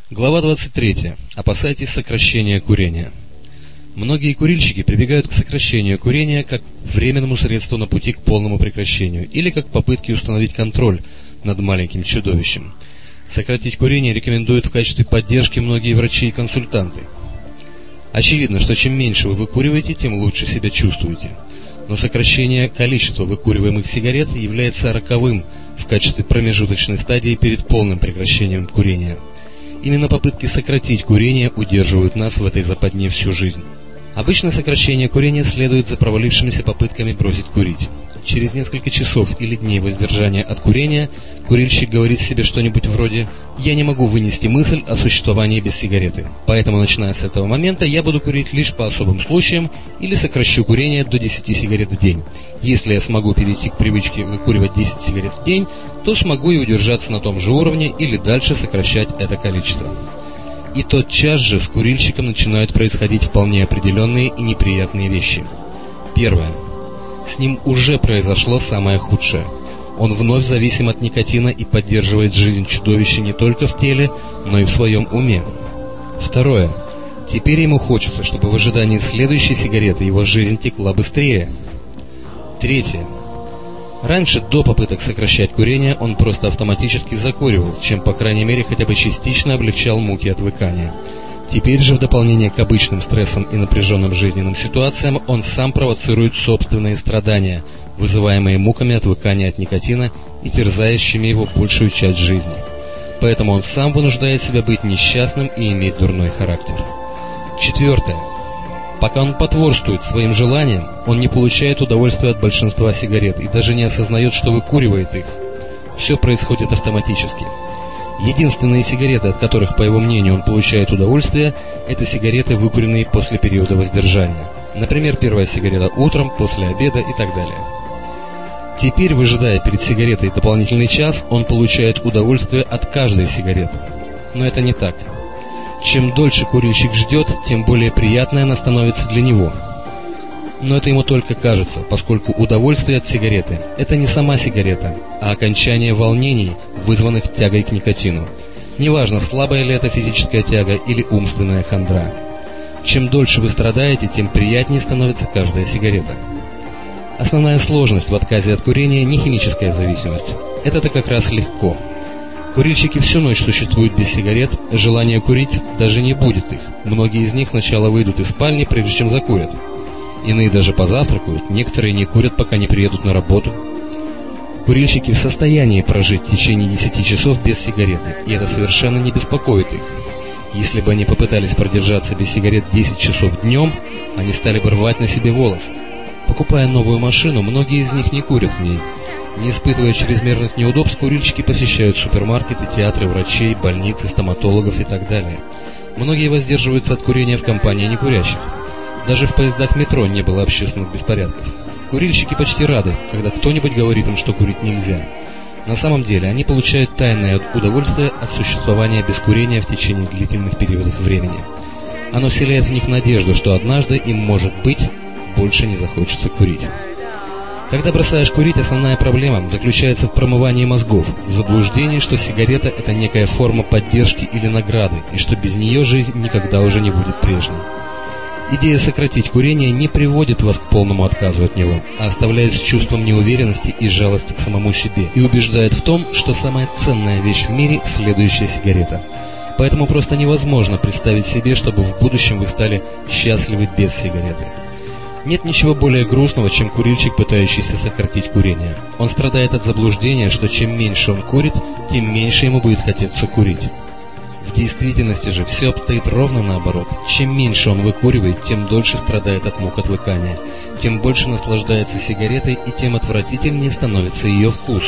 Глава 23. Опасайтесь сокращения курения. Многие курильщики прибегают к сокращению курения как к временному средству на пути к полному прекращению или как к попытке установить контроль над маленьким чудовищем. Сократить курение рекомендуют в качестве поддержки многие врачи и консультанты. Очевидно, что чем меньше вы выкуриваете, тем лучше себя чувствуете. Но сокращение количества выкуриваемых сигарет является роковым в качестве промежуточной стадии перед полным прекращением курения. Именно попытки сократить курение удерживают нас в этой западне всю жизнь. Обычно сокращение курения следует за провалившимися попытками бросить курить. Через несколько часов или дней воздержания от курения курильщик говорит себе что-нибудь вроде «Я не могу вынести мысль о существовании без сигареты, поэтому, начиная с этого момента, я буду курить лишь по особым случаям или сокращу курение до 10 сигарет в день. Если я смогу перейти к привычке выкуривать 10 сигарет в день, то смогу и удержаться на том же уровне или дальше сокращать это количество». И тотчас же с курильщиком начинают происходить вполне определенные и неприятные вещи. Первое. С ним уже произошло самое худшее. Он вновь зависим от никотина и поддерживает жизнь чудовища не только в теле, но и в своем уме. Второе. Теперь ему хочется, чтобы в ожидании следующей сигареты его жизнь текла быстрее. Третье. Раньше, до попыток сокращать курение, он просто автоматически закуривал, чем, по крайней мере, хотя бы частично облегчал муки отвыкания. Теперь же, в дополнение к обычным стрессам и напряженным жизненным ситуациям, он сам провоцирует собственные страдания, вызываемые муками отвыкания от никотина и терзающими его большую часть жизни. Поэтому он сам вынуждает себя быть несчастным и иметь дурной характер. Четвертое. Пока он потворствует своим желаниям, он не получает удовольствия от большинства сигарет и даже не осознает, что выкуривает их. Все происходит автоматически. Единственные сигареты, от которых, по его мнению, он получает удовольствие, это сигареты, выкуренные после периода воздержания. Например, первая сигарета утром, после обеда и так далее. Теперь, выжидая перед сигаретой дополнительный час, он получает удовольствие от каждой сигареты. Но это не так. Чем дольше курильщик ждет, тем более приятной она становится для него. Но это ему только кажется, поскольку удовольствие от сигареты – это не сама сигарета, а окончание волнений, вызванных тягой к никотину. Неважно, слабая ли это физическая тяга или умственная хандра. Чем дольше вы страдаете, тем приятнее становится каждая сигарета. Основная сложность в отказе от курения не химическая зависимость. Это-то как раз легко. Курильщики всю ночь существуют без сигарет, желания курить даже не будет их. Многие из них сначала выйдут из спальни, прежде чем закурят. Иные даже позавтракают, некоторые не курят, пока не приедут на работу. Курильщики в состоянии прожить в течение 10 часов без сигареты, и это совершенно не беспокоит их. Если бы они попытались продержаться без сигарет 10 часов днем, они стали бы рвать на себе волосы. Покупая новую машину, многие из них не курят в ней. Не испытывая чрезмерных неудобств, курильщики посещают супермаркеты, театры, врачей, больницы, стоматологов и так далее. Многие воздерживаются от курения в компании некурящих. Даже в поездах метро не было общественных беспорядков. Курильщики почти рады, когда кто-нибудь говорит им, что курить нельзя. На самом деле они получают тайное удовольствие от существования без курения в течение длительных периодов времени. Оно вселяет в них надежду, что однажды им, может быть, больше не захочется курить. Когда бросаешь курить, основная проблема заключается в промывании мозгов, в заблуждении, что сигарета – это некая форма поддержки или награды, и что без нее жизнь никогда уже не будет прежней. Идея сократить курение не приводит вас к полному отказу от него, а оставляет с чувством неуверенности и жалости к самому себе, и убеждает в том, что самая ценная вещь в мире – следующая сигарета. Поэтому просто невозможно представить себе, чтобы в будущем вы стали счастливы без сигареты. Нет ничего более грустного, чем курильщик, пытающийся сократить курение. Он страдает от заблуждения, что чем меньше он курит, тем меньше ему будет хотеться курить. В действительности же все обстоит ровно наоборот. Чем меньше он выкуривает, тем дольше страдает от мук отвыкания, тем больше наслаждается сигаретой и тем отвратительнее становится ее вкус.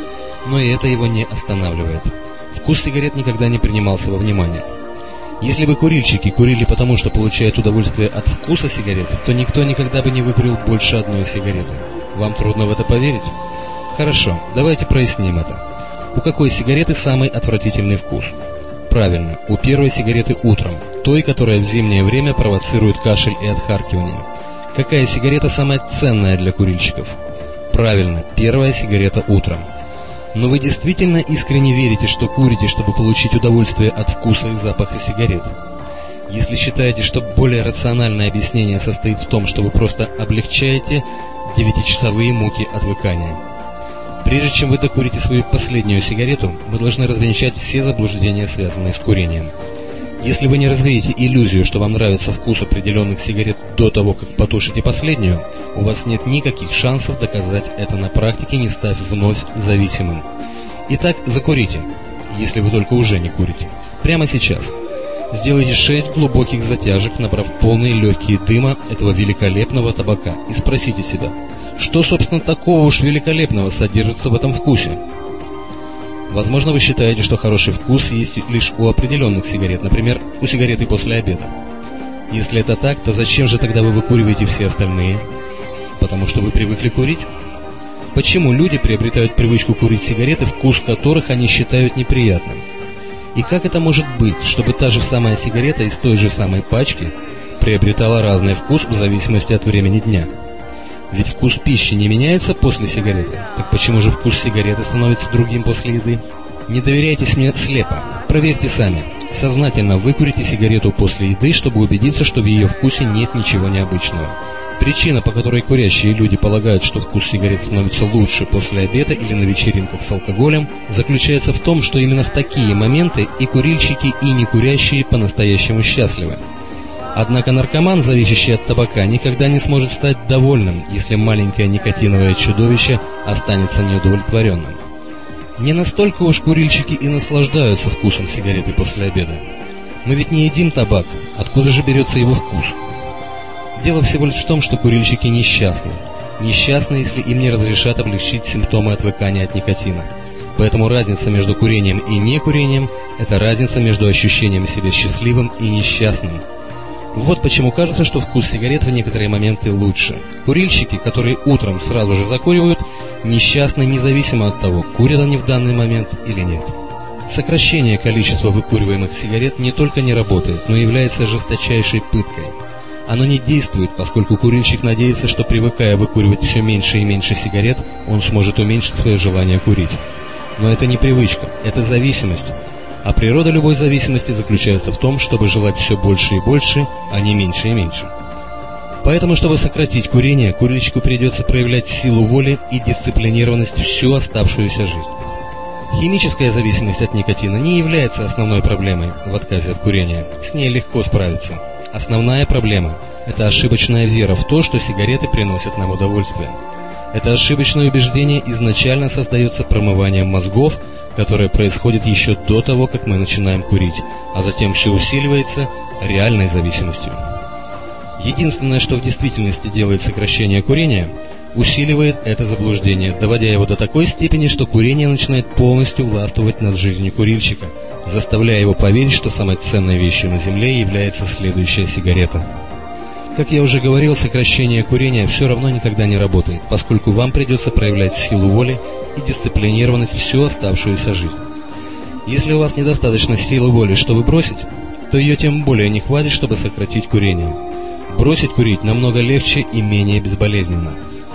Но и это его не останавливает. Вкус сигарет никогда не принимался во внимание. Если бы курильщики курили потому, что получают удовольствие от вкуса сигарет, то никто никогда бы не выкурил больше одной сигареты. Вам трудно в это поверить? Хорошо, давайте проясним это. У какой сигареты самый отвратительный вкус? Правильно, у первой сигареты утром, той, которая в зимнее время провоцирует кашель и отхаркивание. Какая сигарета самая ценная для курильщиков? Правильно, первая сигарета утром. Но вы действительно искренне верите, что курите, чтобы получить удовольствие от вкуса и запаха сигарет? Если считаете, что более рациональное объяснение состоит в том, что вы просто облегчаете 9-часовые муки отвыкания. Прежде чем вы докурите свою последнюю сигарету, вы должны развенчать все заблуждения, связанные с курением. Если вы не развеете иллюзию, что вам нравится вкус определенных сигарет до того, как потушите последнюю, у вас нет никаких шансов доказать это на практике, не став вновь зависимым. Итак, закурите, если вы только уже не курите. Прямо сейчас. Сделайте 6 глубоких затяжек, набрав полные легкие дыма этого великолепного табака, и спросите себя, что, собственно, такого уж великолепного содержится в этом вкусе? Возможно, вы считаете, что хороший вкус есть лишь у определенных сигарет, например, у сигареты после обеда. Если это так, то зачем же тогда вы выкуриваете все остальные? Потому что вы привыкли курить? Почему люди приобретают привычку курить сигареты, вкус которых они считают неприятным? И как это может быть, чтобы та же самая сигарета из той же самой пачки приобретала разный вкус в зависимости от времени дня? Ведь вкус пищи не меняется после сигареты. Так почему же вкус сигареты становится другим после еды? Не доверяйтесь мне слепо. Проверьте сами. Сознательно выкурите сигарету после еды, чтобы убедиться, что в ее вкусе нет ничего необычного. Причина, по которой курящие люди полагают, что вкус сигарет становится лучше после обеда или на вечеринках с алкоголем, заключается в том, что именно в такие моменты и курильщики, и некурящие по-настоящему счастливы. Однако наркоман, зависящий от табака, никогда не сможет стать довольным, если маленькое никотиновое чудовище останется неудовлетворенным. Не настолько уж курильщики и наслаждаются вкусом сигареты после обеда. Мы ведь не едим табак, откуда же берется его вкус? Дело всего лишь в том, что курильщики несчастны. Несчастны, если им не разрешат облегчить симптомы отвыкания от никотина. Поэтому разница между курением и некурением – это разница между ощущением себя счастливым и несчастным. Вот почему кажется, что вкус сигарет в некоторые моменты лучше. Курильщики, которые утром сразу же закуривают, несчастны независимо от того, курят они в данный момент или нет. Сокращение количества выкуриваемых сигарет не только не работает, но и является жесточайшей пыткой. Оно не действует, поскольку курильщик надеется, что, привыкая выкуривать все меньше и меньше сигарет, он сможет уменьшить свое желание курить. Но это не привычка, это зависимость. А природа любой зависимости заключается в том, чтобы желать все больше и больше, а не меньше и меньше. Поэтому, чтобы сократить курение, курильщику придется проявлять силу воли и дисциплинированность всю оставшуюся жизнь. Химическая зависимость от никотина не является основной проблемой в отказе от курения. С ней легко справиться. Основная проблема – это ошибочная вера в то, что сигареты приносят нам удовольствие. Это ошибочное убеждение изначально создается промыванием мозгов, которое происходит еще до того, как мы начинаем курить, а затем все усиливается реальной зависимостью. Единственное, что в действительности делает сокращение курения, усиливает это заблуждение, доводя его до такой степени, что курение начинает полностью властвовать над жизнью курильщика, заставляя его поверить, что самой ценной вещью на земле является следующая сигарета. Как я уже говорил, сокращение курения все равно никогда не работает, поскольку вам придется проявлять силу воли и дисциплинированность всю оставшуюся жизнь. Если у вас недостаточно силы воли, чтобы бросить, то ее тем более не хватит, чтобы сократить курение. Бросить курить намного легче и менее безболезненно.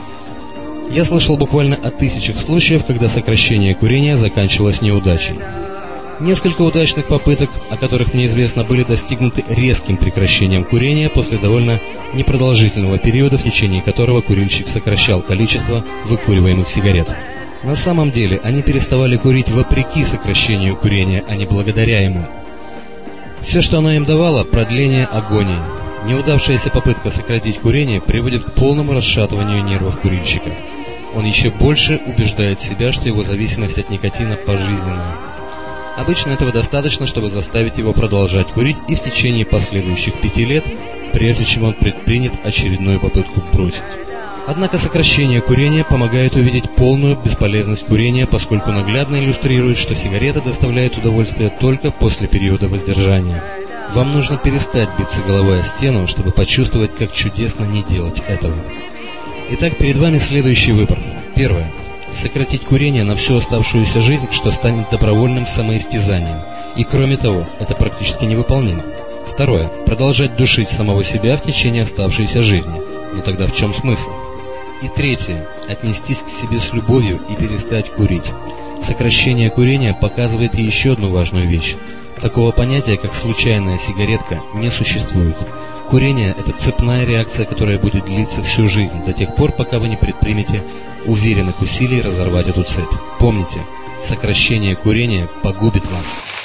Я слышал буквально о тысячах случаев, когда сокращение курения заканчивалось неудачей. Несколько удачных попыток, о которых мне известно, были достигнуты резким прекращением курения после довольно непродолжительного периода, в течение которого курильщик сокращал количество выкуриваемых сигарет. На самом деле, они переставали курить вопреки сокращению курения, а не благодаря ему. Все, что оно им давало – продление агонии. Неудавшаяся попытка сократить курение приводит к полному расшатыванию нервов курильщика. Он еще больше убеждает себя, что его зависимость от никотина пожизненная. Обычно этого достаточно, чтобы заставить его продолжать курить и в течение последующих 5 лет, прежде чем он предпринят очередную попытку бросить. Однако сокращение курения помогает увидеть полную бесполезность курения, поскольку наглядно иллюстрирует, что сигарета доставляет удовольствие только после периода воздержания. Вам нужно перестать биться головой о стену, чтобы почувствовать, как чудесно не делать этого. Итак, перед вами следующий выбор. Первое. Сократить курение на всю оставшуюся жизнь, что станет добровольным самоистязанием. И кроме того, это практически невыполнимо. Второе. Продолжать душить самого себя в течение оставшейся жизни. Но тогда в чем смысл? И третье. Отнестись к себе с любовью и перестать курить. Сокращение курения показывает и еще одну важную вещь. Такого понятия, как случайная сигаретка, не существует. Курение – это цепная реакция, которая будет длиться всю жизнь, до тех пор, пока вы не предпримете уверенных усилий разорвать эту цепь. Помните, сокращение курения погубит вас.